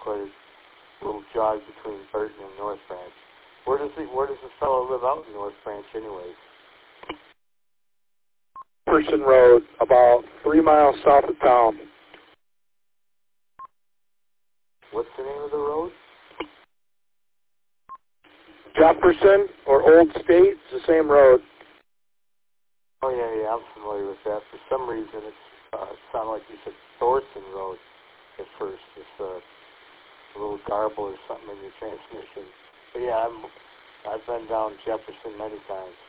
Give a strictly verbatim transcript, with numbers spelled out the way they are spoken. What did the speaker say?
quite a little jog between Burton and North Branch. Where does the where does the fellow live out in North Branch, anyways? Jefferson Road, about three miles south of town. What's the name of the road? Jefferson or Old State, it's the same road. Oh yeah, yeah, I'm familiar with that. For some reason, it's uh, it sounded like you said Thorson Road at first. It's uh, a little garble or something in your transmission. But yeah, I'm I've been down Jefferson many times.